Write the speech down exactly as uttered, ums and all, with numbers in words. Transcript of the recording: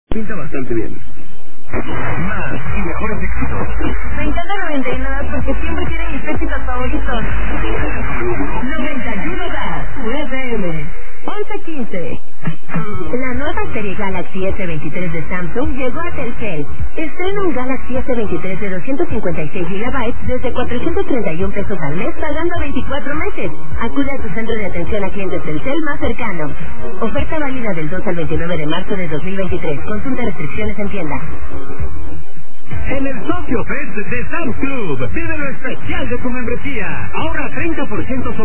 Pinta bastante bien. Más y mejores éxitos. Me encanta noventa y nueve porque siempre tienen mis éxitos favoritos. noventa y uno da U F M. once quince. La nueva serie Galaxy S veintitrés de Samsung llegó a Telcel. Estrena un Galaxy S veintitrés de doscientos cincuenta y seis gigabytes desde cuatrocientos treinta y uno pesos al mes pagando veinticuatro meses. Acude a tu centro de atención a clientes Telcel más cercano. Oferta válida del dos al veintinueve de marzo de dos mil veintitrés. Consulta restricciones en tienda. En el Socio Fest de Sam's Club, vive lo especial de tu membresía. Ahorra treinta por ciento sobre